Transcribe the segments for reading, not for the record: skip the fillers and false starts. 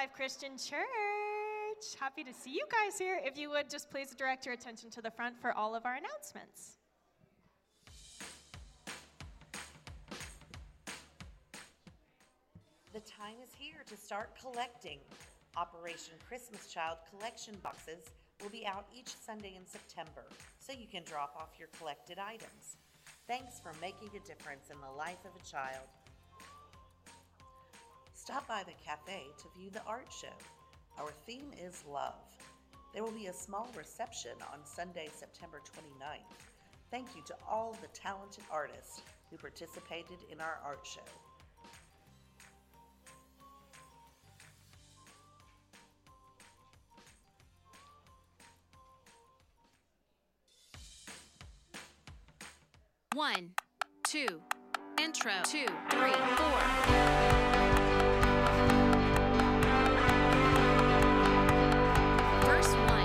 Life Christian Church. Happy to see you guys here. If you would, just please direct your attention to the front for all of our announcements. The time is here to start collecting. Operation Christmas Child collection boxes will be out each Sunday in September, so you can drop off your collected items. Thanks for making a difference in the life of a child. Stop by the cafe to view the art show. Our theme is love. There will be a small reception on Sunday, September 29th. Thank you to all the talented artists who participated in our art show. One, two, intro, 2, 3, 4. Verse 1.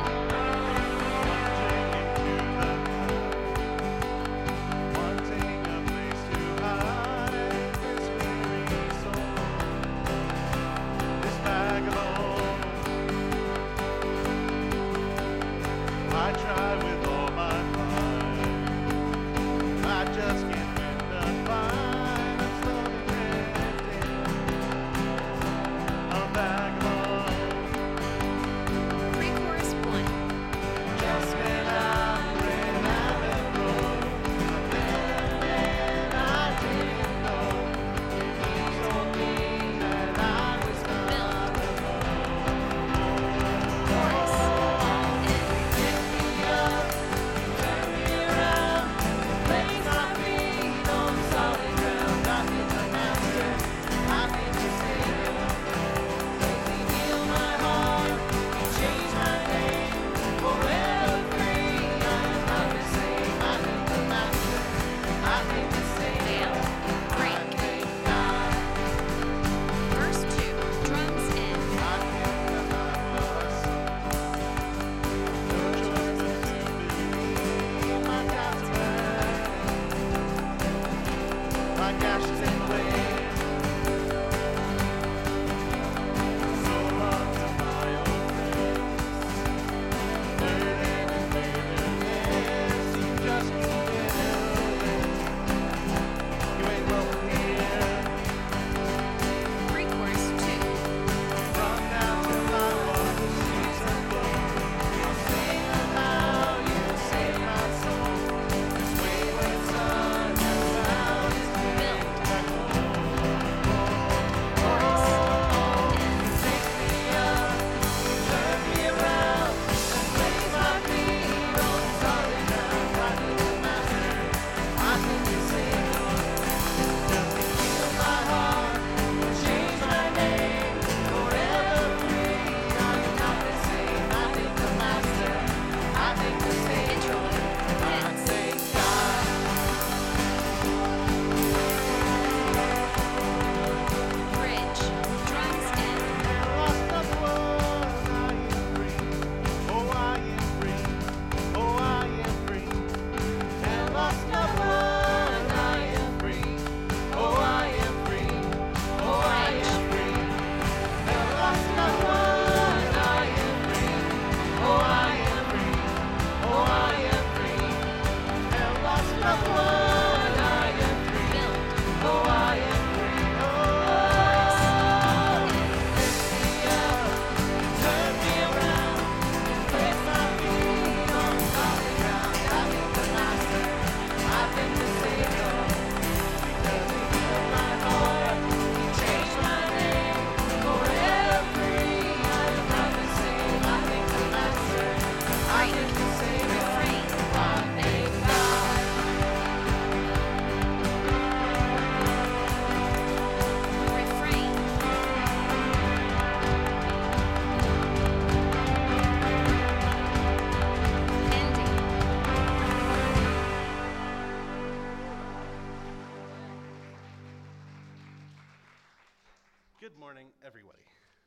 Good morning, everybody.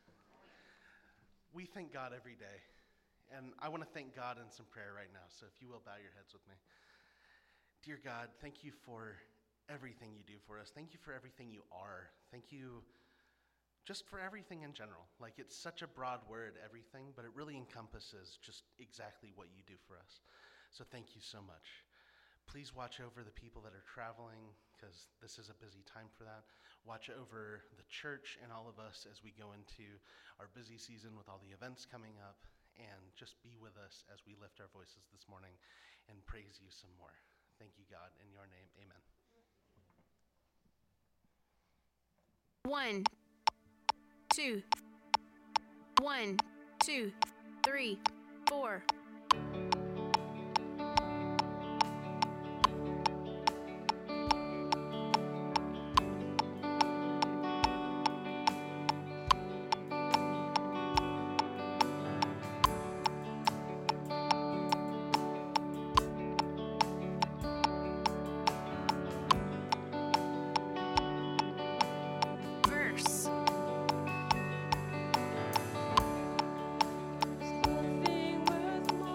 We thank God every day, and I want to thank God in some prayer right now, so if you will bow your heads with me. Dear God, thank you for everything you do for us. Thank you for everything you are. Thank you just for everything in general. Like, it's such a broad word, everything, but it really encompasses just exactly what you do for us. So thank you so much. Please watch over the people that are traveling, because this is a busy time for that. Watch over the church and all of us as we go into our busy season with all the events coming up, and just be with us as we lift our voices this morning and praise you some more. Thank you, God. In your name, amen. 1, 2, 1, 2, 3, 4. Verse. Nothing worth more.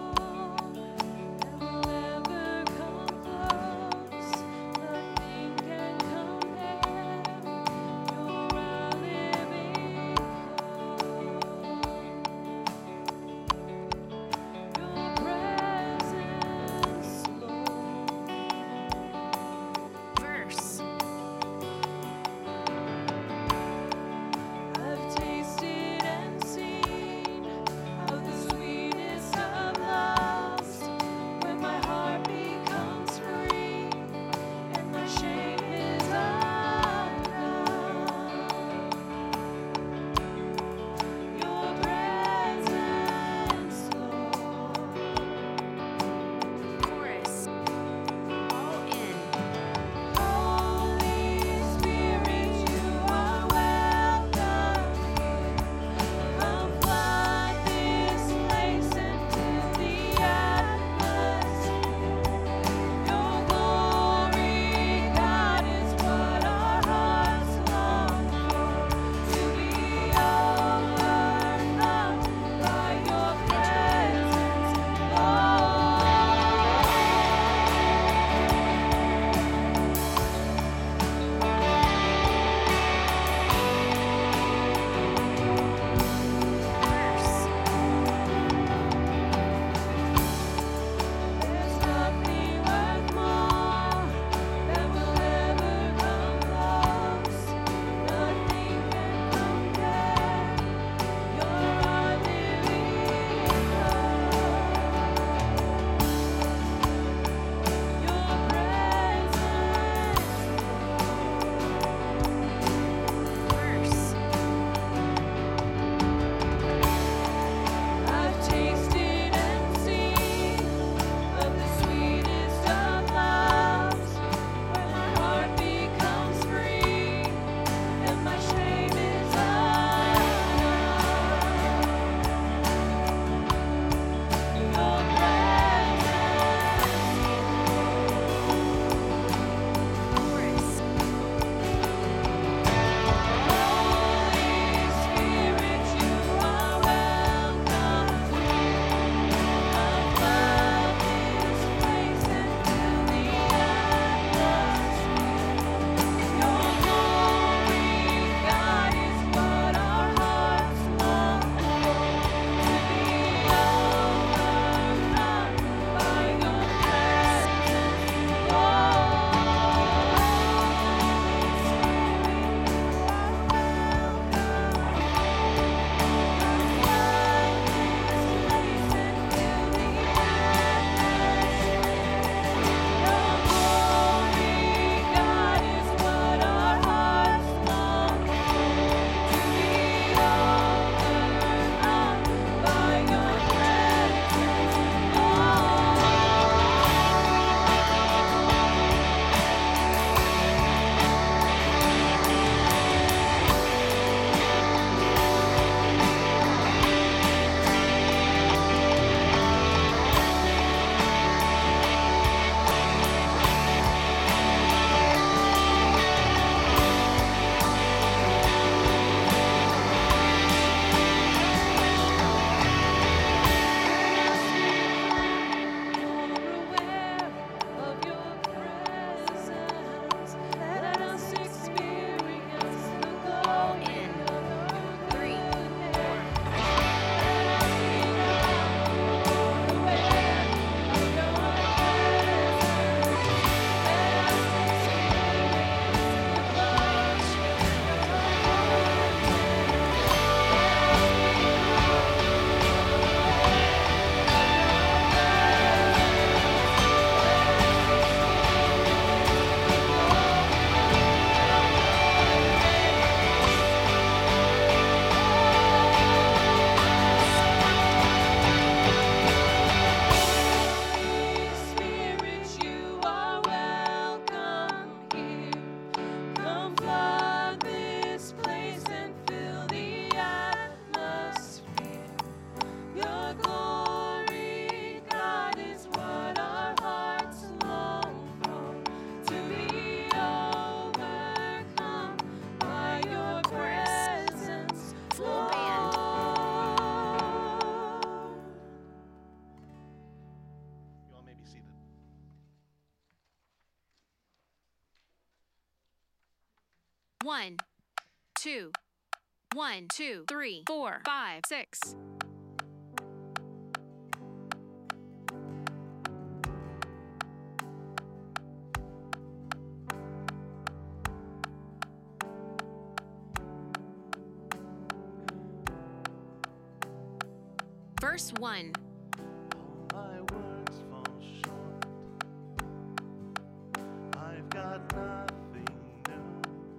1, 2, 1, 2, 3, 4, 5, 6. Verse 1. All my words fall short. I've got nothing new.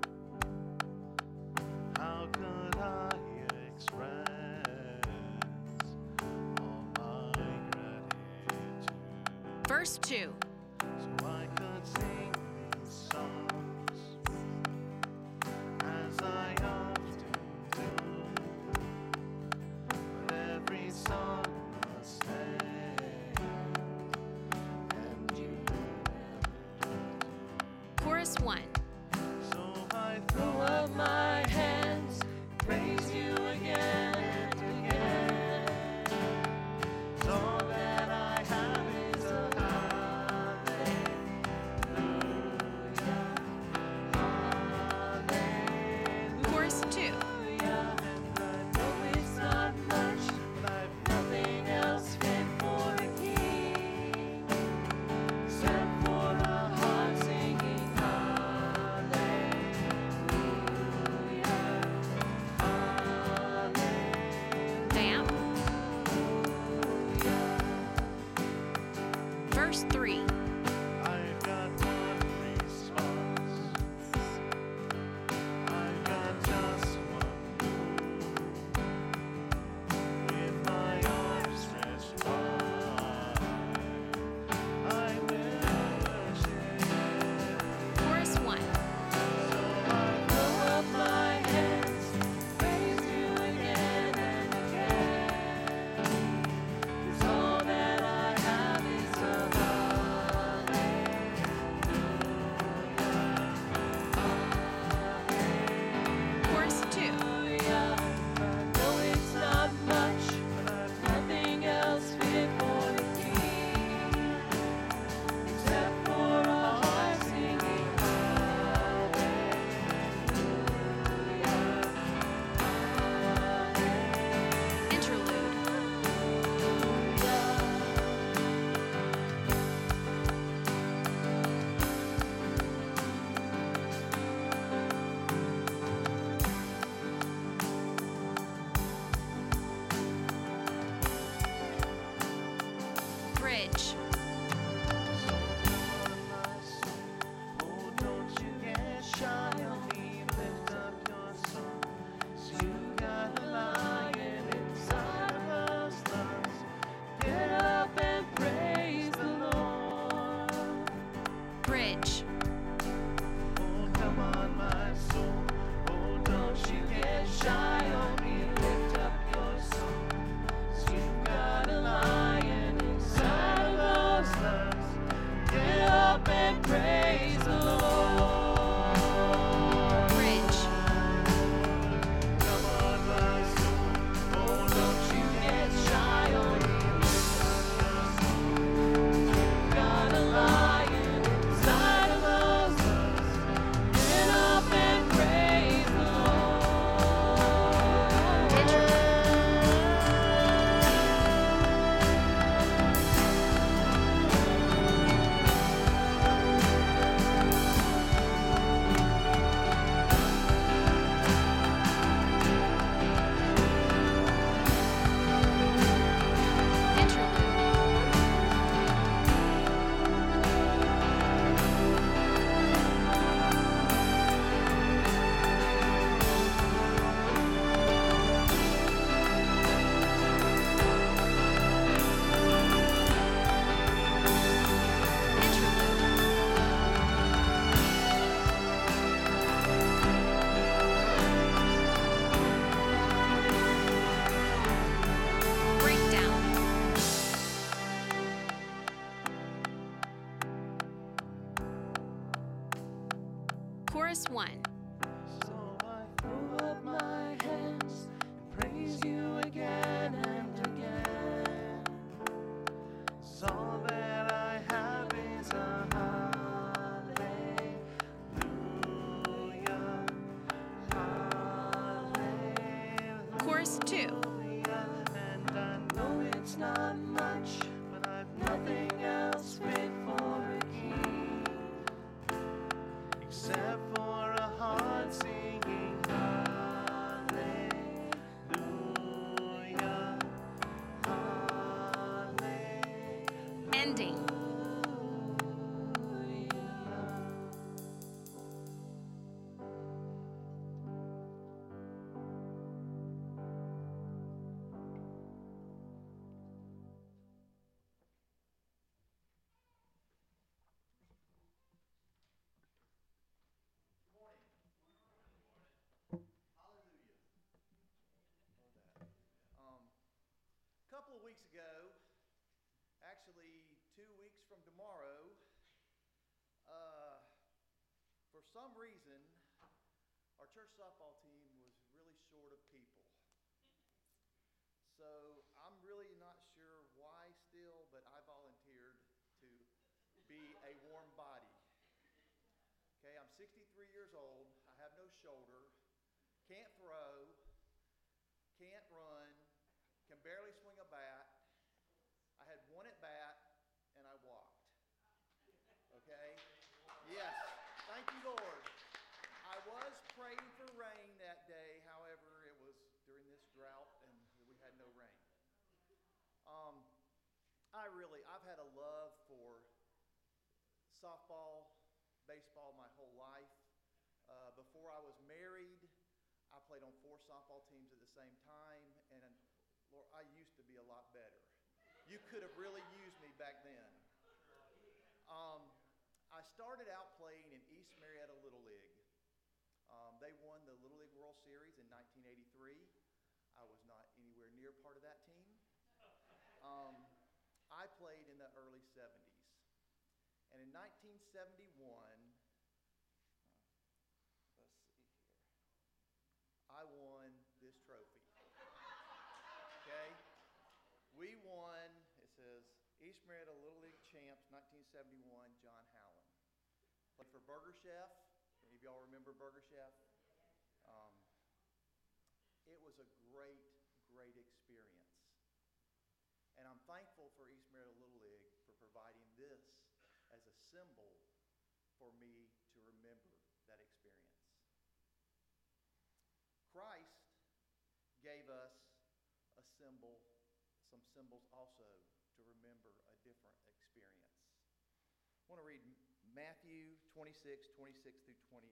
How could I express all my gratitude? Verse 2. So I could sing these songs as I often do. But every song must end, and you never do. Chorus 1. So I throw up my hands, praise you again and again. 'Cause all that I have is a hallelujah, Chorus 2. hallelujah. And I know it's not much, but I've nothing else fit for the King, except for a heart singing hallelujah, hallelujah. Vamp. Verse 3. I've got one response. I've got just one move. With my arms stretched wide, I will worship. Chorus 1. So I throw up my hands, praise you again and again. 'Cause all that I have is a Chorus 2. hallelujah. I know it's not much, but I've nothing else fit for the King, except for a heart singing hallelujah, Interlude. Bridge. So come on, my soul, oh, don't you get shy on me, lift up your song, 'cause you got a lion inside of those lungs. Get up and praise the Lord. Bridge. Oh, come on, my soul, oh, don't you get shy on me, lift up your song, 'cause you got a lion inside of those lungs. Get up and praise the Lord. Bridge. Come on, my soul, oh, don't you get shy on me, lift up your song. You got a lion inside of those lungs. Get up and praise the Breakdown. Chorus 1. So I throw up my hands and praise you again and again. 'Cause all that I have is a hallelujah, weeks ago, actually 2 weeks from tomorrow, for some reason, our church softball team was really short of people. So I'm really not sure why still, but I volunteered to be a warm body. Okay, I'm 63 years old. I have no shoulder, can't throw, can't run, can barely swing a bat. I had one at bat, and I walked. Okay? Yes, thank you, Lord. I was praying for rain that day. However, it was during this drought, and we had no rain. I've had a love for softball, baseball my whole life. Before I was married, I played on 4 softball teams at the same time, and Lord, I used to be a lot better. You could have really used me back then. I started out playing in East Marietta Little League. They won the Little League World Series in 1983. I was not anywhere near part of that team. I played in the early 70s. And in 1971, let's see here, I won this trophy. Okay? We won, it says, East Marietta Little League Champs, 1971, John Howland. Played for Burger Chef. Any of y'all remember Burger Chef? It was a great, great experience. And I'm thankful for East Marietta Little League for providing this as a symbol for me to remember that experience. Christ gave us a symbol, some symbols also to remember a different experience. I want to read Matthew 26, 26 through 28.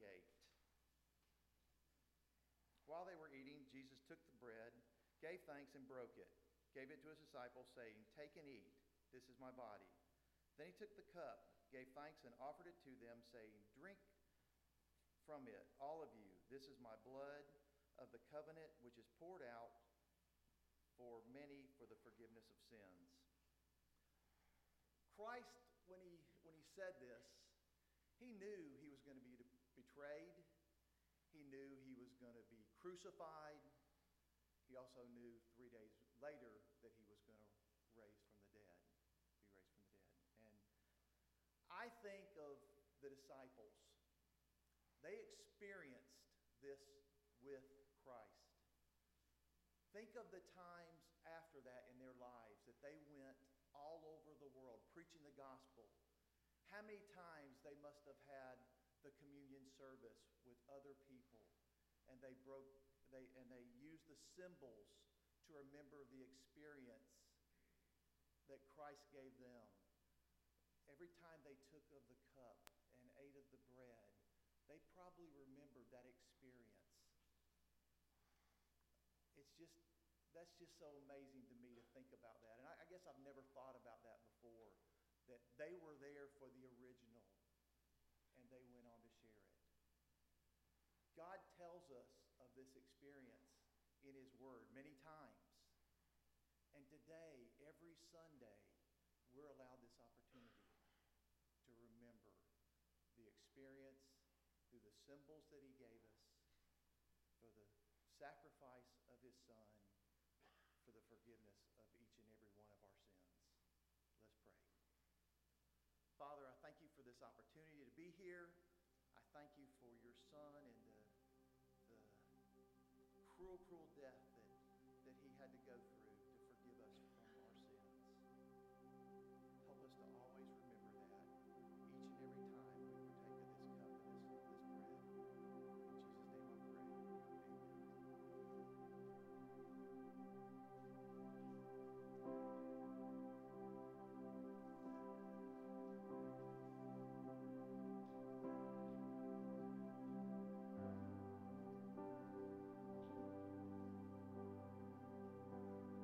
While they were eating, Jesus took the bread, gave thanks, and broke it, gave it to his disciples, saying, "Take and eat. This is my body." Then he took the cup, gave thanks, and offered it to them, saying, "Drink from it, all of you. This is my blood of the covenant, which is poured out for many for the forgiveness of sins." Christ, when he said this, he knew he was going to be betrayed. He knew he was going to be crucified. He also knew 3 days later that he was going to be raised from the dead. And I think of the disciples. They experienced this with Christ. Think of the times after that in their lives that they went all over the world preaching the gospel. How many times they must have had the communion service with other people, and they used the symbols to remember the experience that Christ gave them. Every time they took of the cup and ate of the bread, they probably remembered that experience. That's just so amazing to me to think about that. And I guess I've never thought about that before, that they were there for the original and they went on to share it. God tells us of this experience in his word many times. And today, every Sunday, we're allowed this opportunity to remember the experience through the symbols that he gave us, for the sacrifice of his Son, for the forgiveness of each and every one of our sins. Let's pray. Father, I thank you for this opportunity to be here. I thank you for your Son and the cruel, cruel death that he had to go through to forgive us from our sins. Help us to always remember that each and every time we partake of this cup and this bread. In Jesus' name I pray. Amen.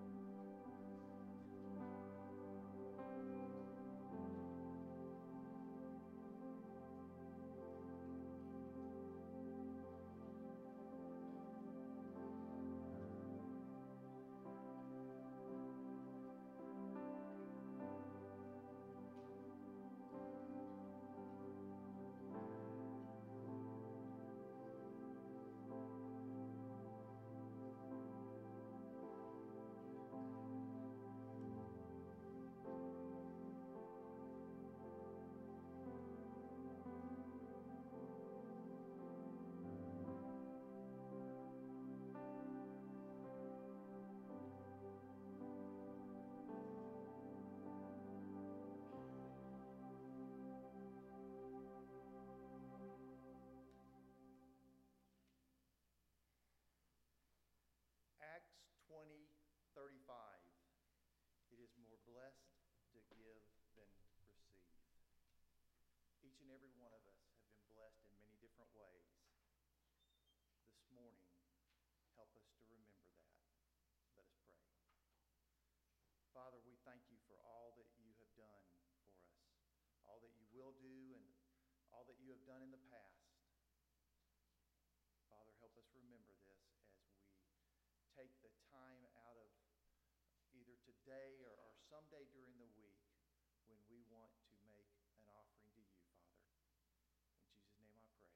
and every one of us have been blessed in many different ways. This morning, help us to remember that. Let us pray. Father, we thank you for all that you have done for us, all that you will do, and all that you have done in the past. Father, help us remember this as we take the time out of either today or someday during the week when we want to make an offering to you, Father. In Jesus' name I pray.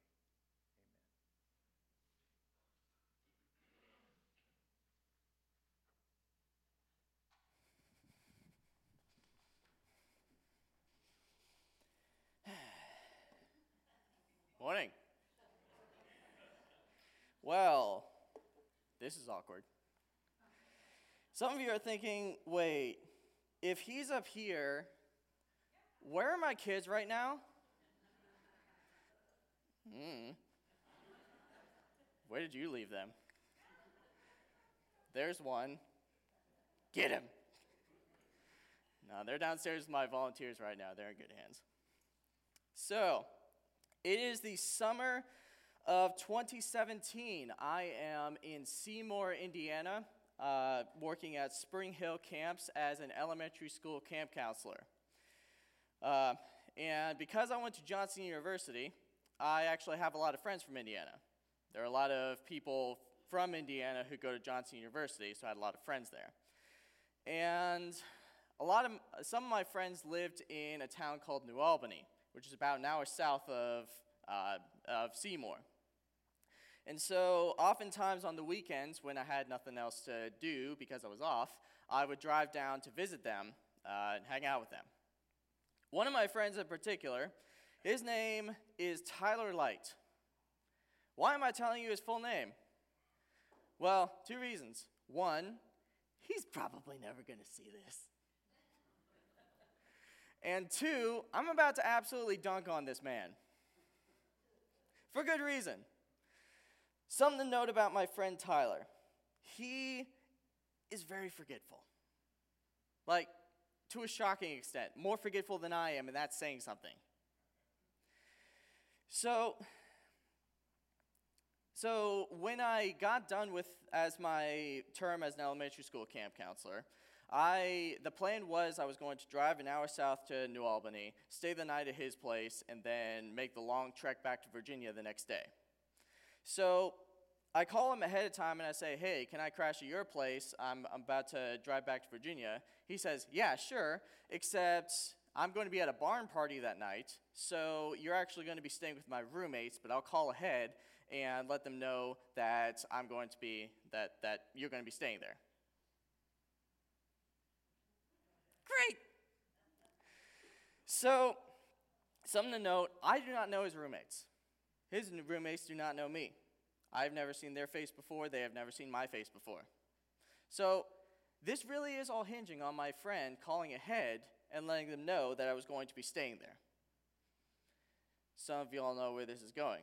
Amen. Morning. Well, this is awkward. Some of you are thinking, wait, if he's up here, where are my kids right now? Where did you leave them? There's one. Get him. No, they're downstairs with my volunteers right now. They're in good hands. So, it is the summer of 2017. I am in Seymour, Indiana, working at Spring Hill Camps as an elementary school camp counselor. And because I went to Johnson University, I actually have a lot of friends from Indiana. There are a lot of people from Indiana who go to Johnson University, so I had a lot of friends there. And some of my friends lived in a town called New Albany, which is about an hour south of Seymour. And so oftentimes on the weekends when I had nothing else to do because I was off, I would drive down to visit them and hang out with them. One of my friends in particular, his name is Tyler Light. Why am I telling you his full name? Well, two reasons. One, he's probably never going to see this. And two, I'm about to absolutely dunk on this man. For good reason. Something to note about my friend Tyler. He is very forgetful. Like, to a shocking extent. More forgetful than I am, and that's saying something. So when I got done as my term as an elementary school camp counselor, the plan was I was going to drive an hour south to New Albany, stay the night at his place, and then make the long trek back to Virginia the next day. So I call him ahead of time and I say, hey, can I crash at your place? I'm about to drive back to Virginia. He says, yeah, sure, except I'm going to be at a barn party that night, so you're actually going to be staying with my roommates, but I'll call ahead and let them know that I'm going to be, that you're going to be staying there. Great. So, something to note, I do not know his roommates. His roommates do not know me. I've never seen their face before. They have never seen my face before. So, this really is all hinging on my friend calling ahead and letting them know that I was going to be staying there. Some of you all know where this is going.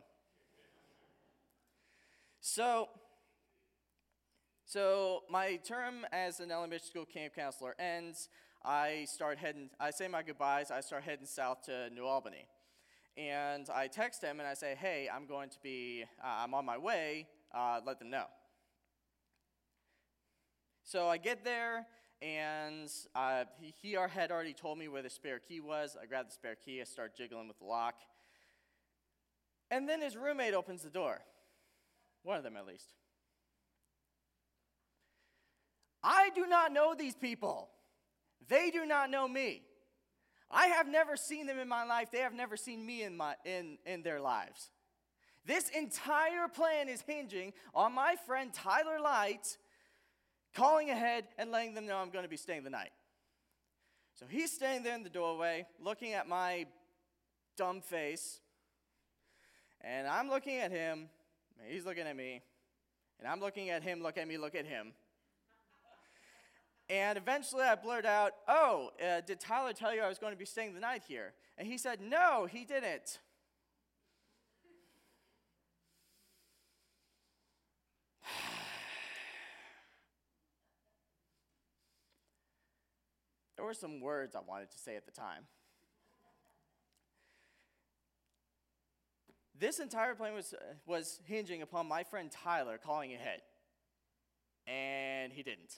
So my term as an elementary school camp counselor ends. I say my goodbyes, I start heading south to New Albany. And I text him and I say, hey, I'm on my way, let them know. So I get there, and he had already told me where the spare key was. I grab the spare key, I start jiggling with the lock. And then his roommate opens the door. One of them, at least. I do not know these people. They do not know me. I have never seen them in my life. They have never seen me in their lives. This entire plan is hinging on my friend Tyler Light calling ahead and letting them know I'm going to be staying the night. So he's standing there in the doorway, looking at my dumb face, and I'm looking at him, and he's looking at me, and I'm looking at him, look at me, look at him. And eventually I blurt out, did Tyler tell you I was going to be staying the night here? And he said, no, he didn't. There were some words I wanted to say at the time. This entire plan was hinging upon my friend Tyler calling ahead. And he didn't.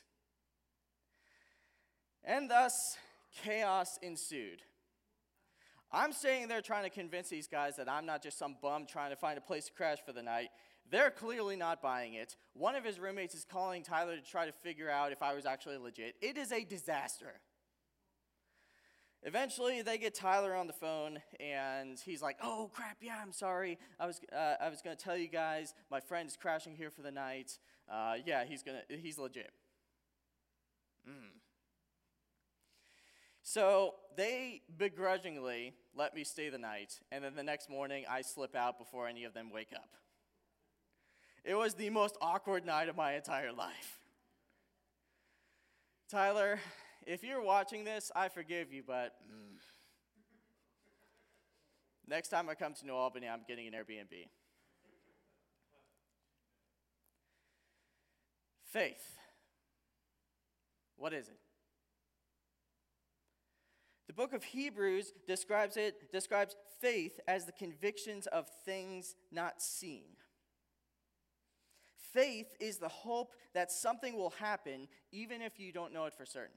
And thus, chaos ensued. I'm staying there trying to convince these guys that I'm not just some bum trying to find a place to crash for the night. They're clearly not buying it. One of his roommates is calling Tyler to try to figure out if I was actually legit. It is a disaster. Eventually, they get Tyler on the phone, and he's like, "Oh, crap, yeah, I'm sorry. I was going to tell you guys, my friend is crashing here for the night. Yeah, he's legit." So they begrudgingly let me stay the night, and then the next morning, I slip out before any of them wake up. It was the most awkward night of my entire life. Tyler, if you're watching this, I forgive you, but next time I come to New Albany, I'm getting an Airbnb. Faith. What is it? The book of Hebrews describes faith as the convictions of things not seen. Faith is the hope that something will happen even if you don't know it for certain.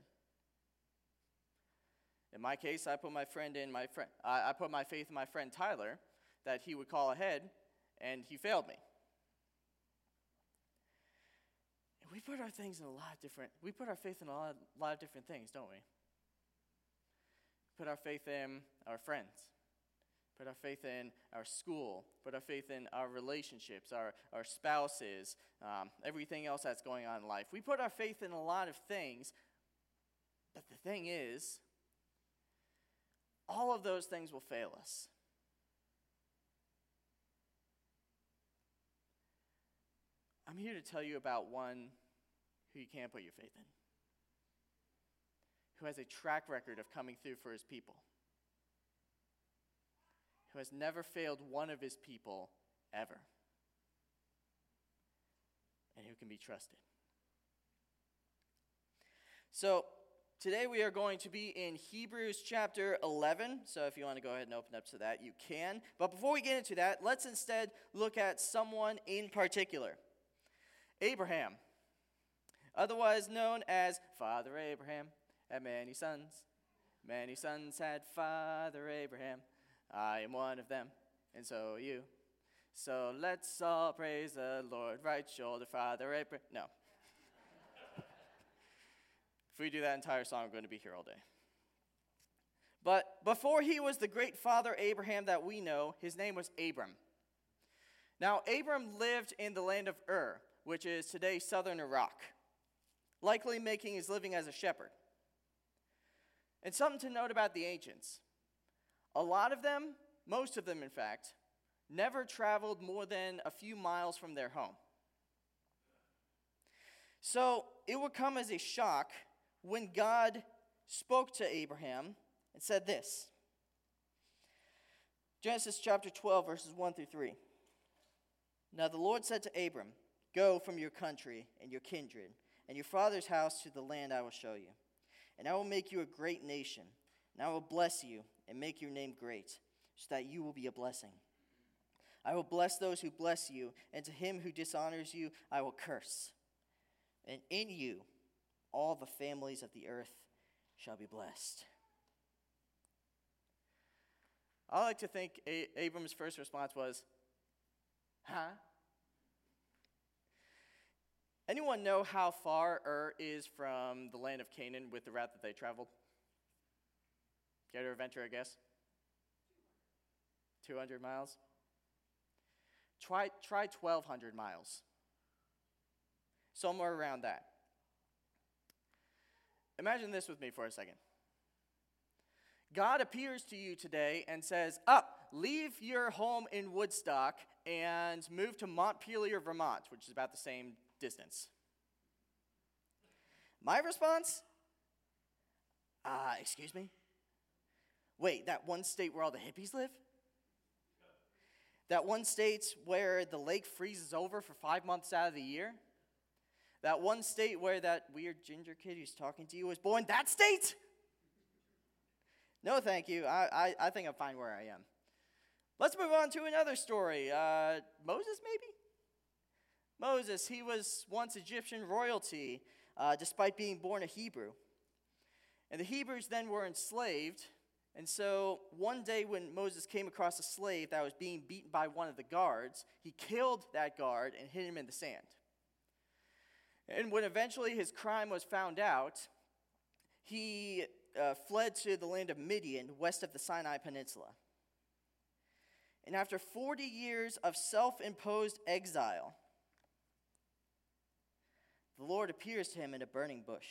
In my case, I put my faith in my friend Tyler that he would call ahead, and he failed me. And we put our faith in a lot of different things, don't we? Put our faith in our friends. Put our faith in our school. Put our faith in our relationships, our spouses, everything else that's going on in life. We put our faith in a lot of things, but the thing is, all of those things will fail us. I'm here to tell you about one who you can't put your faith in, who has a track record of coming through for his people, who has never failed one of his people ever, and who can be trusted. So, today we are going to be in Hebrews chapter 11, so if you want to go ahead and open up to that, you can. But before we get into that, let's instead look at someone in particular. Abraham, otherwise known as Father Abraham, had many sons. Many sons had Father Abraham. I am one of them, and so are you. So let's all praise the Lord. Right shoulder, Father Abraham. No. If we do that entire song, we're going to be here all day. But before he was the great Father Abraham that we know, his name was Abram. Now, Abram lived in the land of Ur, which is today southern Iraq, likely making his living as a shepherd. And something to note about the ancients. A lot of them, most of them in fact, never traveled more than a few miles from their home. So it would come as a shock when God spoke to Abraham and said this. Genesis chapter 12, verses 1 through 3. Now the Lord said to Abram, "Go from your country and your kindred and your father's house to the land I will show you. And I will make you a great nation, and I will bless you and make your name great, so that you will be a blessing. I will bless those who bless you, and to him who dishonors you I will curse. And in you all the families of the earth shall be blessed." I like to think Abram's first response was, "Huh?" Anyone know how far Ur is from the land of Canaan with the route that they traveled? Care to venture a guess? 200 miles? Try 1,200 miles. Somewhere around that. Imagine this with me for a second. God appears to you today and says, leave your home in Woodstock and move to Montpelier, Vermont, which is about the same distance. My response? Excuse me? Wait, that one state where all the hippies live? That one state where the lake freezes over for 5 months out of the year? That one state where that weird ginger kid who's talking to you was born? That state? No, thank you. I think I'm fine where I am. Let's move on to another story. Moses, maybe? Moses, he was once Egyptian royalty, despite being born a Hebrew. And the Hebrews then were enslaved. And so one day when Moses came across a slave that was being beaten by one of the guards, he killed that guard and hid him in the sand. And when eventually his crime was found out, he fled to the land of Midian, west of the Sinai Peninsula. And after 40 years of self-imposed exile, the Lord appears to him in a burning bush.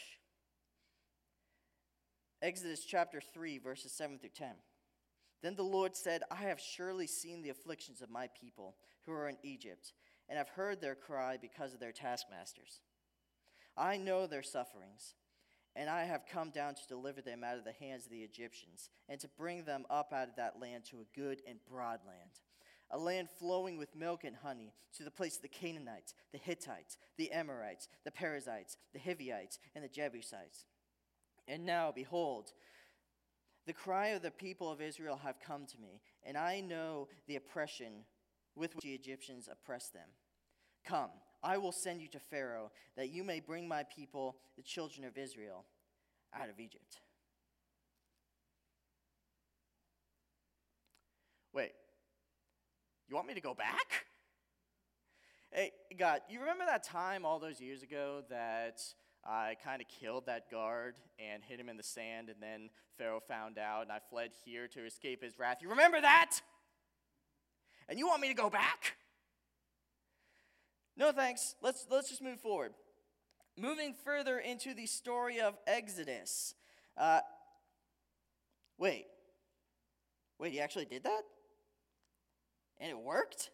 Exodus chapter 3, verses 7 through 10. Then the Lord said, I have surely seen the afflictions of my people who are in Egypt, and have heard their cry because of their taskmasters. I know their sufferings, and I have come down to deliver them out of the hands of the Egyptians, and to bring them up out of that land to a good and broad land, a land flowing with milk and honey, to the place of the Canaanites, the Hittites, the Amorites, the Perizzites, the Hivites, and the Jebusites. And now, behold, the cry of the people of Israel have come to me, and I know the oppression with which the Egyptians oppress them. Come, I will send you to Pharaoh, that you may bring my people, the children of Israel, out of Egypt. Wait, you want me to go back? Hey, God, you remember that time all those years ago that I kind of killed that guard and hid him in the sand, and then Pharaoh found out, and I fled here to escape his wrath? You remember that? And you want me to go back? No thanks. Let's just move forward. Moving further into the story of Exodus. Wait, he actually did that? And it worked?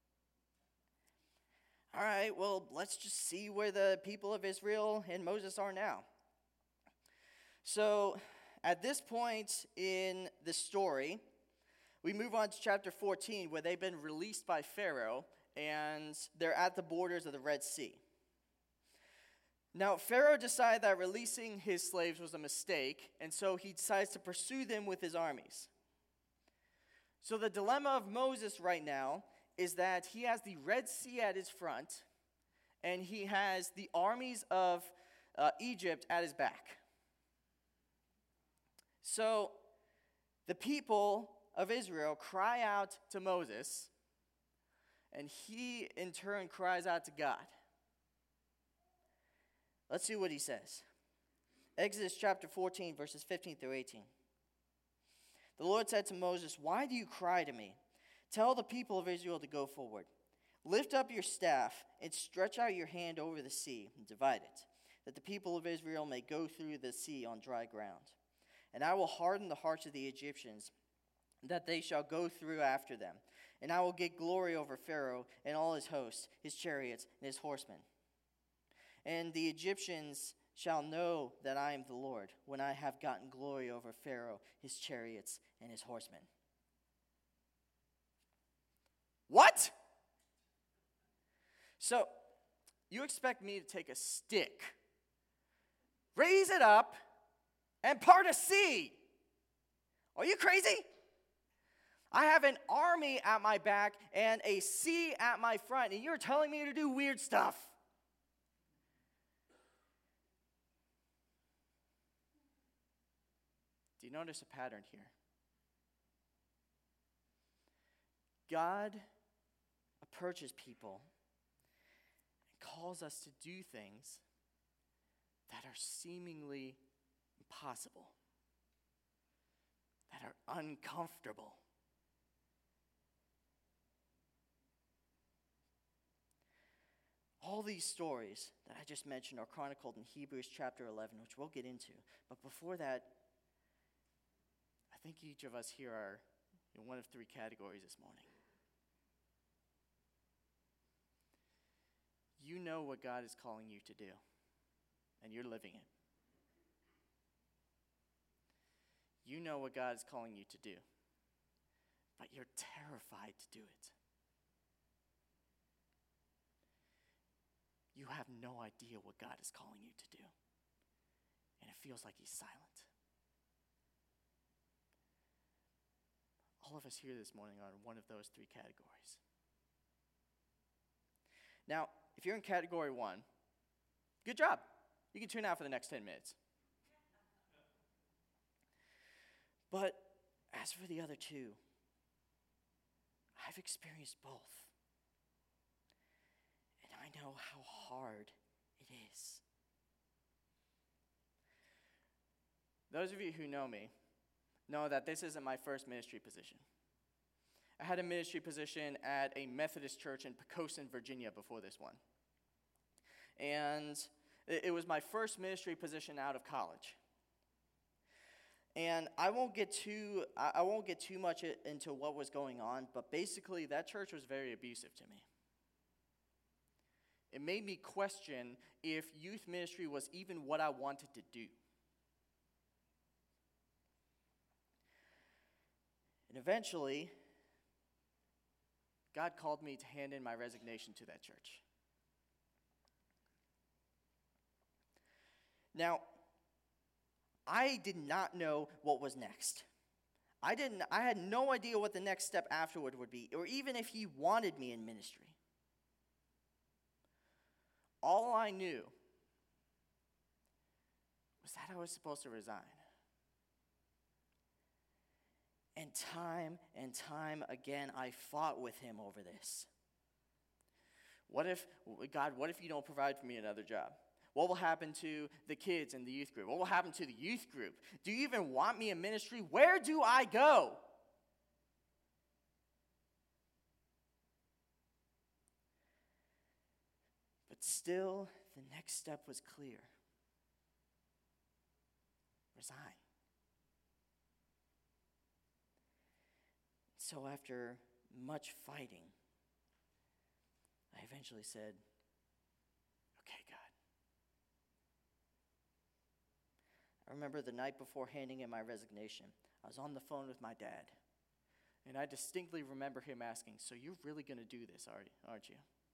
All right, well, let's just see where the people of Israel and Moses are now. So, at this point in the story, we move on to chapter 14, where they've been released by Pharaoh, and they're at the borders of the Red Sea. Now, Pharaoh decided that releasing his slaves was a mistake, and so he decides to pursue them with his armies. So the dilemma of Moses right now is that he has the Red Sea at his front, and he has the armies of Egypt at his back. So the people of Israel cry out to Moses, and he in turn cries out to God. Let's see what he says. Exodus chapter 14, verses 15 through 18. The Lord said to Moses, why do you cry to me? Tell the people of Israel to go forward. Lift up your staff and stretch out your hand over the sea and divide it, that the people of Israel may go through the sea on dry ground. And I will harden the hearts of the Egyptians, that they shall go through after them. And I will get glory over Pharaoh and all his hosts, his chariots, and his horsemen. And the Egyptians shall know that I am the Lord, when I have gotten glory over Pharaoh, his chariots, and his horsemen. What? So, you expect me to take a stick, raise it up, and part a sea? Are you crazy? I have an army at my back and a sea at my front, and you're telling me to do weird stuff. Do you notice a pattern here? God approaches people and calls us to do things that are seemingly impossible, that are uncomfortable. All these stories that I just mentioned are chronicled in Hebrews chapter 11, which we'll get into. But before that, I think each of us here are in one of three categories this morning. You know what God is calling you to do, and you're living it. You know what God is calling you to do, but you're terrified to do it. You have no idea what God is calling you to do, and it feels like He's silent. all of us here this morning are in one of those three categories. Now, if you're in category 1, good job. You can tune out for the next 10 minutes. But as for the other two, I've experienced both. And I know how hard it is. Those of you who know me know that this isn't my first ministry position. I had a ministry position at a Methodist church in Poquoson, Virginia before this one. And it was my first ministry position out of college. And I won't get too much into what was going on, but basically that church was very abusive to me. It made me question if youth ministry was even what I wanted to do. And eventually, God called me to hand in my resignation to that church. Now, I did not know what was next. I had no idea what the next step afterward would be, or even if he wanted me in ministry. All I knew was that I was supposed to resign. And time again, I fought with him over this. God, what if you don't provide for me another job? What will happen to the kids in the youth group? What will happen to the youth group? Do you even want me in ministry? Where do I go? But still, the next step was clear. Resign. So after much fighting, I eventually said, okay, God. I remember the night before handing in my resignation, I was on the phone with my dad, and I distinctly remember him asking, so you're really going to do this, aren't you?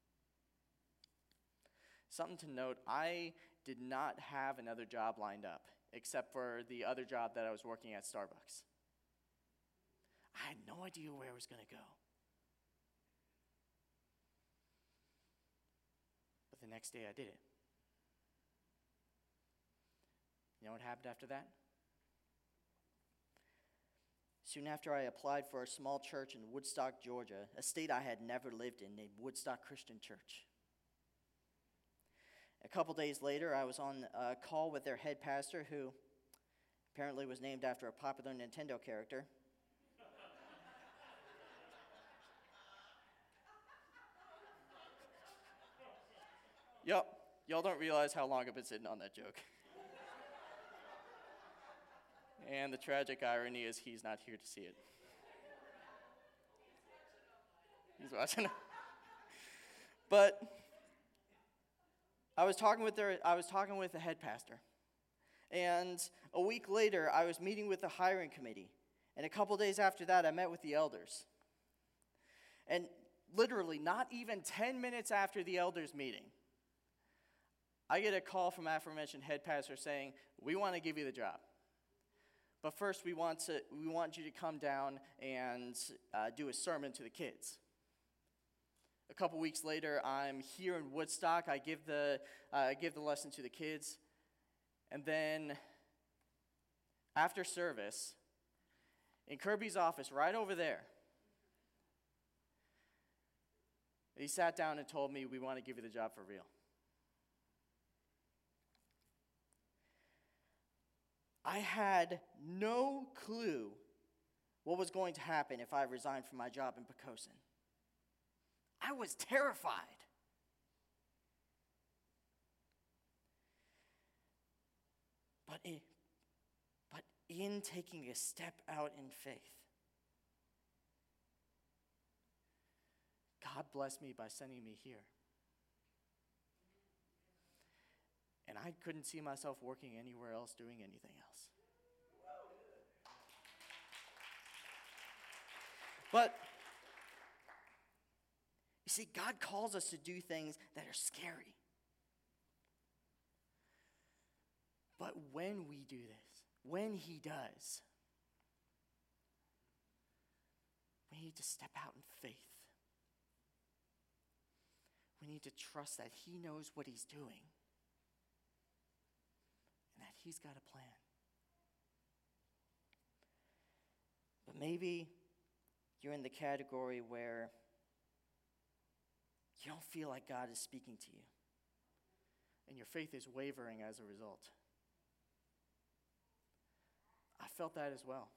Something to note, I did not have another job lined up, except for the other job that I was working at Starbucks. I had no idea where I was going to go. But the next day I did it. You know what happened after that? Soon after, I applied for a small church in Woodstock, Georgia, a state I had never lived in, named Woodstock Christian Church. A couple days later, I was on a call with their head pastor, who apparently was named after a popular Nintendo character. Yup, y'all don't realize how long I've been sitting on that joke. And the tragic irony is he's not here to see it. He's watching. But I was talking with the head pastor. And a week later, I was meeting with the hiring committee. And a couple days after that, I met with the elders. And literally, not even 10 minutes after the elders meeting, I get a call from aforementioned head pastor saying, we want to give you the job. But first, we want you to come down and do a sermon to the kids. A couple weeks later, I'm here in Woodstock. I give the lesson to the kids. And then, after service, in Kirby's office, right over there, he sat down and told me, we want to give you the job for real. I had no clue what was going to happen if I resigned from my job in Poquoson. I was terrified. But in taking a step out in faith, God blessed me by sending me here. And I couldn't see myself working anywhere else, doing anything else. But, you see, God calls us to do things that are scary. But when we do this, when he does, need to step out in faith. We need to trust that he knows what he's doing and that he's got a plan. But maybe you're in the category where you don't feel like God is speaking to you, and your faith is wavering as a result. I felt that as well.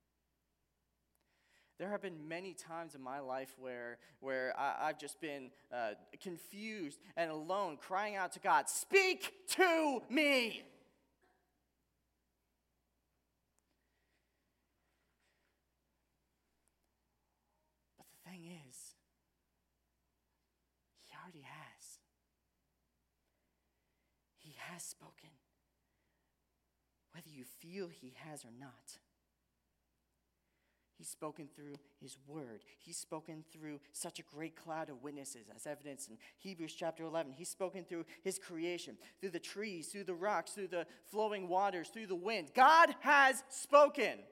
There have been many times in my life where I've just been confused and alone, crying out to God, "Speak to me!" But the thing is, he already has. He has spoken, whether you feel he has or not. He's spoken through his word. He's spoken through such a great cloud of witnesses, as evidenced in Hebrews chapter 11. He's spoken through his creation, through the trees, through the rocks, through the flowing waters, through the wind. God has spoken.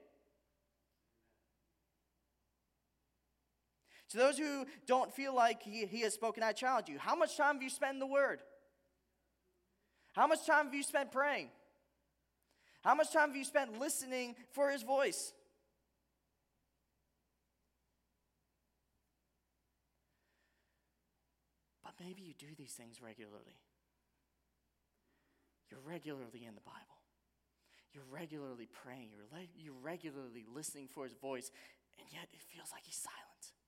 To those who don't feel like he has spoken, I challenge you. How much time have you spent in the word? How much time have you spent praying? How much time have you spent listening for his voice? But maybe you do these things regularly. You're regularly in the Bible. You're regularly praying. You're regularly listening for his voice, and yet it feels like he's silent.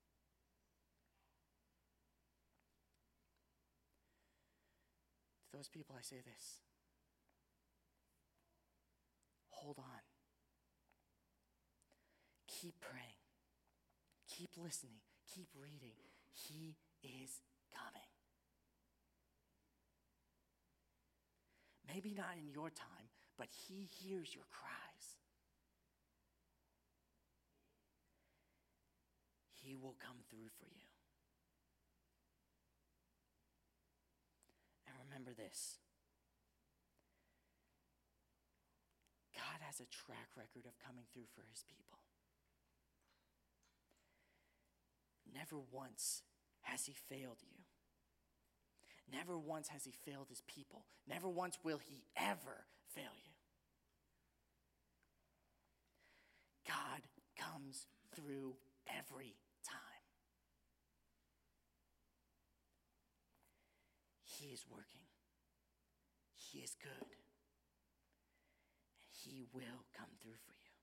To those people, I say this. Hold on. Keep praying. Keep listening. Keep reading. He is coming. Maybe not in your time, but he hears your cries. He will come through for you. And remember this. God has a track record of coming through for his people. Never once has he failed you. Never once has he failed his people. Never once will he ever fail you. God comes through every time. He is working. He is good. And he will come through for you.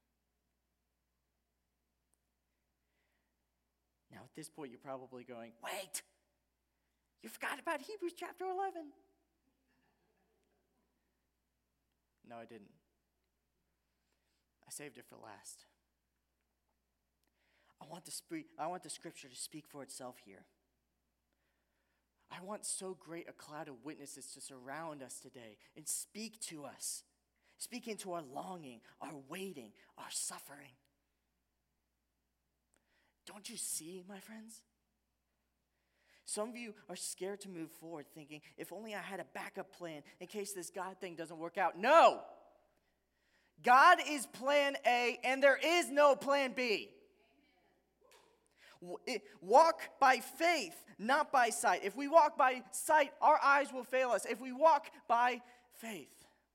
Now, at this point, you're probably going, wait! You forgot about Hebrews chapter 11. No, I didn't. I saved it for last. I want the scripture to speak for itself here. I want so great a cloud of witnesses to surround us today and speak to us. Speak into our longing, our waiting, our suffering. Don't you see, my friends? Some of you are scared to move forward thinking, if only I had a backup plan in case this God thing doesn't work out. No! God is plan A, and there is no plan B. Walk by faith, not by sight. If we walk by sight, our eyes will fail us. If we walk by faith,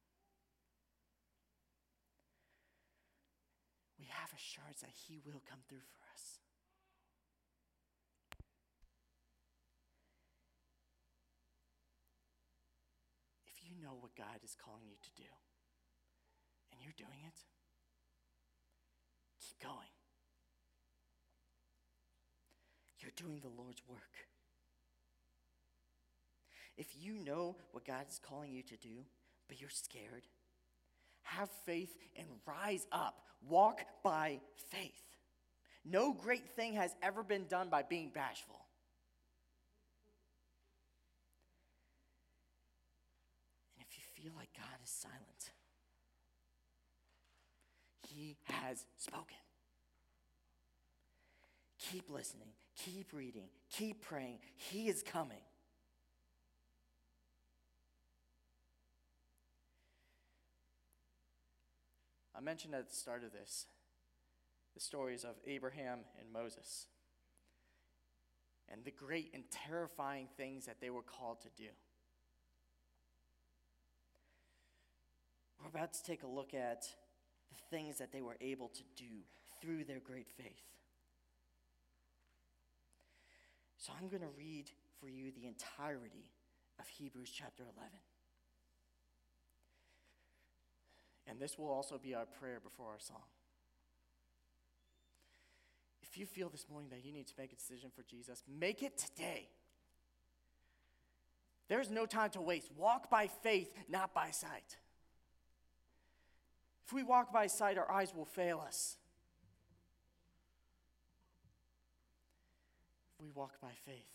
we have assurance that he will come through for us. If you know what God is calling you to do, and you're doing it, keep going. You're doing the Lord's work. If you know what God is calling you to do, but you're scared, have faith and rise up. Walk by faith. No great thing has ever been done by being bashful. And if you feel like God is silent, he has spoken. Keep listening, keep reading, keep praying. He is coming. I mentioned at the start of this the stories of Abraham and Moses. and the great and terrifying things that they were called to do. We're about to take a look at the things that they were able to do through their great faith. So I'm going to read for you the entirety of Hebrews chapter 11. And this will also be our prayer before our song. If you feel this morning that you need to make a decision for Jesus, make it today. There's no time to waste. Walk by faith, not by sight. If we walk by sight, our eyes will fail us. If we walk by faith,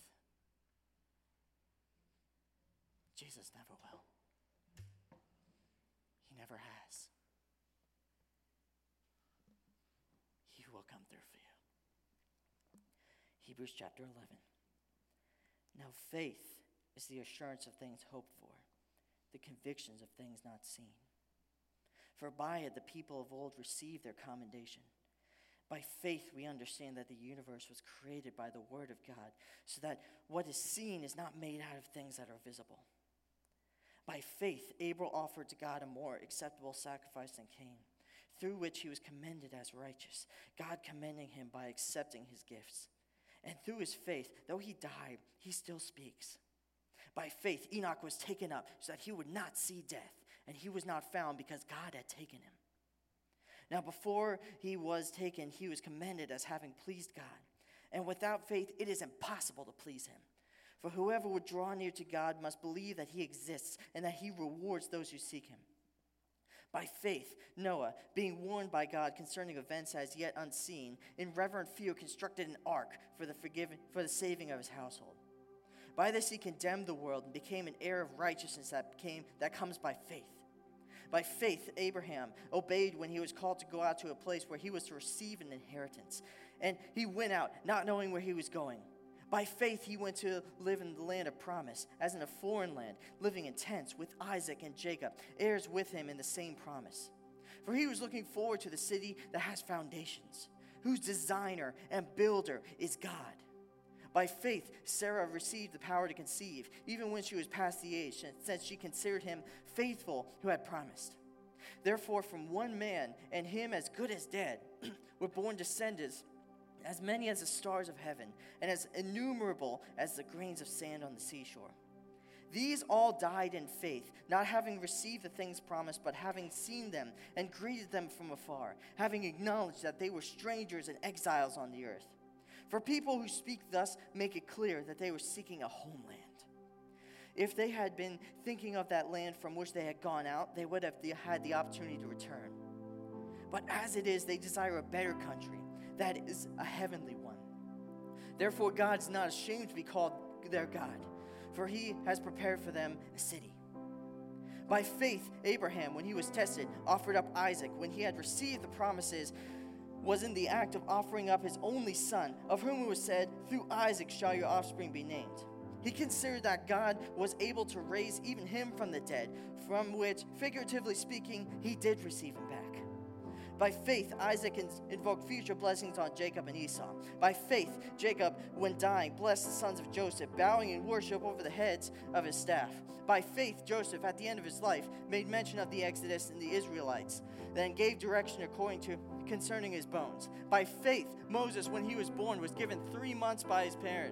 Jesus never will. He never has. He will come through for you. Hebrews chapter 11. Now faith is the assurance of things hoped for, the convictions of things not seen. For by it the people of old received their commendation. By faith we understand that the universe was created by the word of God, so that what is seen is not made out of things that are visible. By faith Abel offered to God a more acceptable sacrifice than Cain, through which he was commended as righteous, God commending him by accepting his gifts. And through his faith, though he died, he still speaks. By faith Enoch was taken up so that he would not see death, and he was not found because God had taken him. Now before he was taken, he was commended as having pleased God. And without faith, it is impossible to please him. For whoever would draw near to God must believe that he exists and that he rewards those who seek him. By faith, Noah, being warned by God concerning events as yet unseen, in reverent fear constructed an ark for the saving of his household. By this he condemned the world and became an heir of righteousness that comes by faith. By faith, Abraham obeyed when he was called to go out to a place where he was to receive an inheritance. And he went out, not knowing where he was going. By faith, he went to live in the land of promise, as in a foreign land, living in tents with Isaac and Jacob, heirs with him in the same promise. For he was looking forward to the city that has foundations, whose designer and builder is God. By faith, Sarah received the power to conceive, even when she was past the age, since she considered him faithful who had promised. Therefore, from one man, and him as good as dead, were born descendants, as many as the stars of heaven, and as innumerable as the grains of sand on the seashore. These all died in faith, not having received the things promised, but having seen them and greeted them from afar, having acknowledged that they were strangers and exiles on the earth. For people who speak thus make it clear that they were seeking a homeland. If they had been thinking of that land from which they had gone out, they would have had the opportunity to return. But as it is, they desire a better country, that is a heavenly one. Therefore God is not ashamed to be called their God, for he has prepared for them a city. By faith, Abraham, when he was tested, offered up Isaac. When he had received the promises, was in the act of offering up his only son, of whom it was said, through Isaac shall your offspring be named. He considered that God was able to raise even him from the dead, from which, figuratively speaking, he did receive him back. By faith, Isaac invoked future blessings on Jacob and Esau. By faith, Jacob, when dying, blessed the sons of Joseph, bowing in worship over the heads of his staff. By faith, Joseph, at the end of his life, made mention of the Exodus and the Israelites, then gave direction concerning his bones. By faith, Moses, when he was born, was given 3 months by his parents.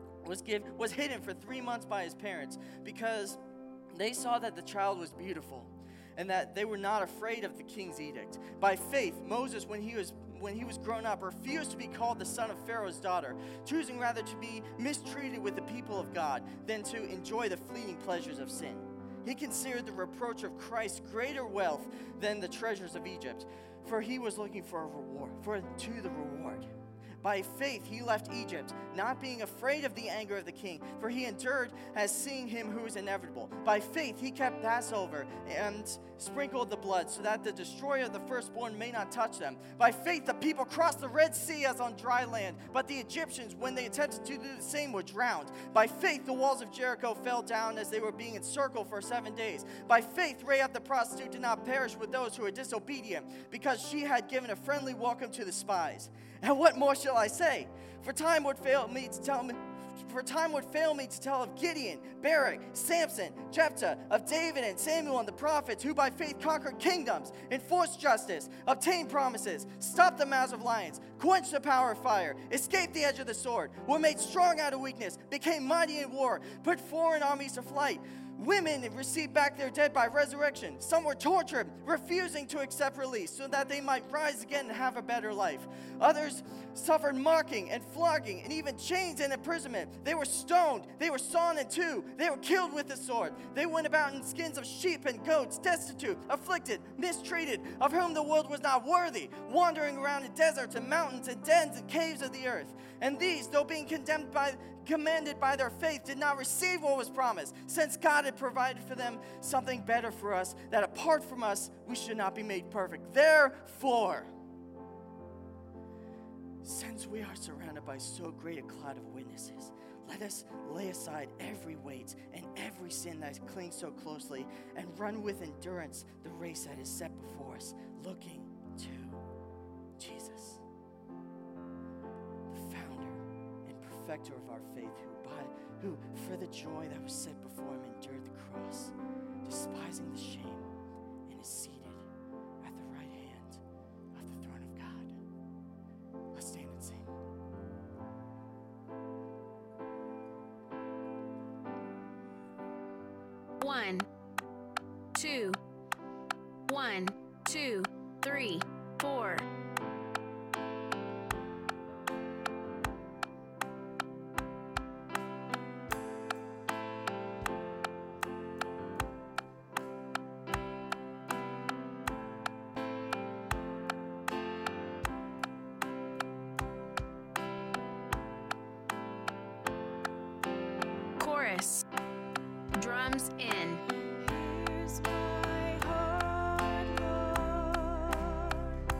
Was hidden for 3 months by his parents, because they saw that the child was beautiful, and that they were not afraid of the king's edict. By faith, Moses, when he was grown up, refused to be called the son of Pharaoh's daughter, choosing rather to be mistreated with the people of God than to enjoy the fleeting pleasures of sin. He considered the reproach of Christ greater wealth than the treasures of Egypt, for he was looking for the reward. By faith he left Egypt, not being afraid of the anger of the king, for he endured as seeing him who is inevitable. By faith he kept Passover and sprinkled the blood, so that the destroyer of the firstborn may not touch them. By faith the people crossed the Red Sea as on dry land, but the Egyptians, when they attempted to do the same, were drowned. By faith the walls of Jericho fell down as they were being encircled for 7 days. By faith Rahab the prostitute did not perish with those who were disobedient, because she had given a friendly welcome to the spies. And what more shall I say? For time would fail me to tell For time would fail me to tell of Gideon, Barak, Samson, Jephthah, of David and Samuel and the prophets, who by faith conquered kingdoms, enforced justice, obtained promises, stopped the mouths of lions, quenched the power of fire, escaped the edge of the sword, were made strong out of weakness, became mighty in war, put foreign armies to flight. Women received back their dead by resurrection. Some were tortured, refusing to accept release so that they might rise again and have a better life. Others suffered mocking and flogging and even chains and imprisonment. They were stoned. They were sawn in two. They were killed with the sword. They went about in skins of sheep and goats, destitute, afflicted, mistreated, of whom the world was not worthy, wandering around in deserts and mountains and dens and caves of the earth. And these, though being commanded by their faith, did not receive what was promised, since God had provided for them something better for us, that apart from us, we should not be made perfect. Therefore, since we are surrounded by so great a cloud of witnesses, let us lay aside every weight and every sin that clings so closely, and run with endurance the race that is set before us, looking to Jesus, the founder and perfecter of our faith, who for the joy that was set before him endured the cross, despising the shame, and is seated at the right hand of the throne of God. Let's stand and sing. One, two, 1, 2, 3, 4. Chorus. Drums in. Here's my heart, Lord.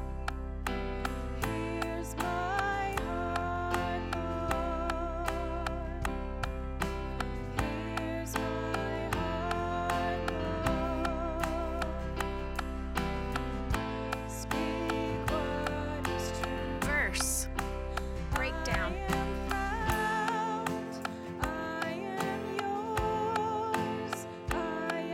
Here's my heart, Lord. Here's my heart, Lord. Speak what is true. Verse. Breakdown. I am yours. I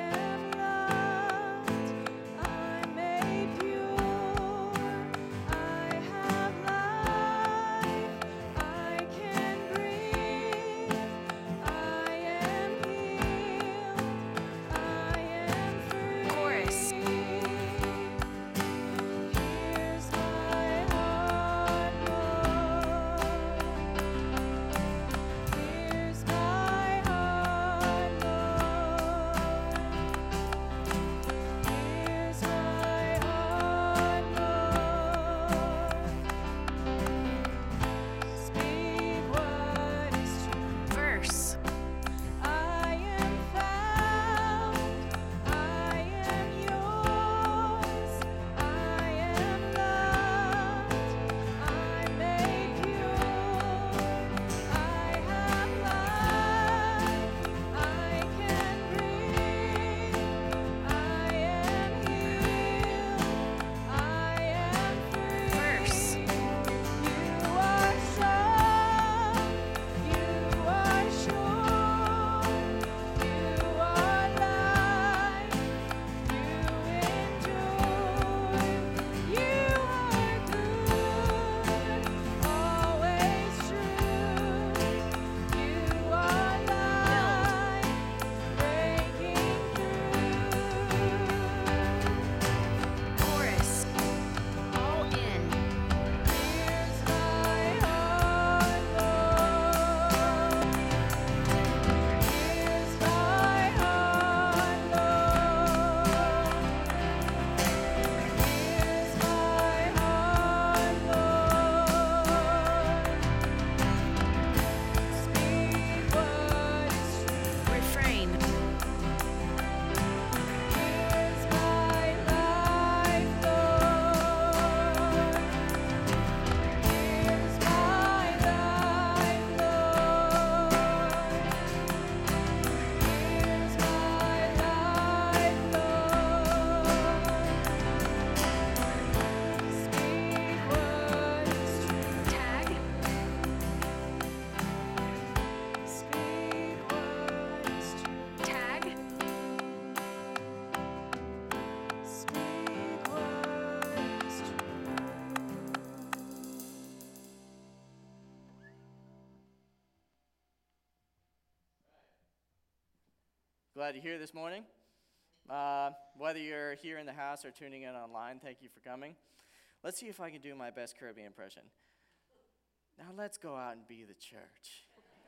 glad you're here this morning. Whether you're here in the house or tuning in online, thank you for coming. Let's see if I can do my best Kirby impression. Now let's go out and be the church.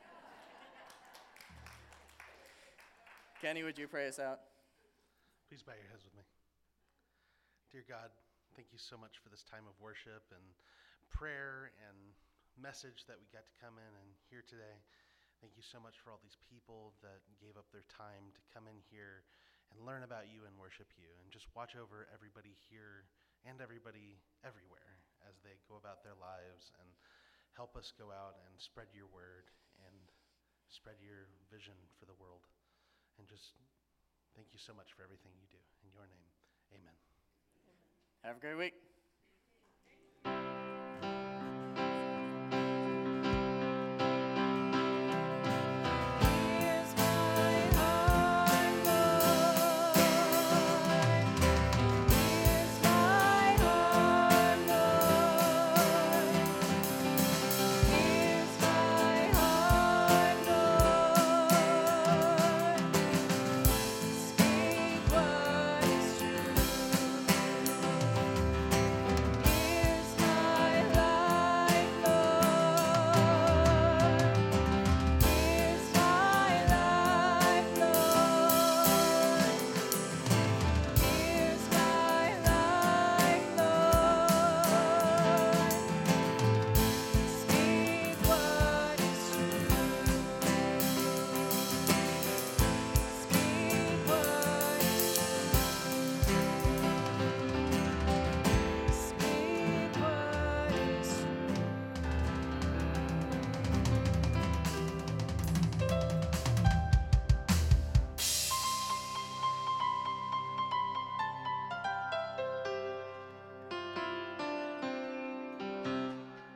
Kenny, would you pray us out? Please bow your heads with me. Dear God, thank you so much for this time of worship and prayer and message that we got to come in and hear today. Thank you so much for all these people that gave up their time to come in here and learn about you and worship you. And just watch over everybody here and everybody everywhere as they go about their lives, and help us go out and spread your word and spread your vision for the world. And just thank you so much for everything you do. In your name, amen. Have a great week.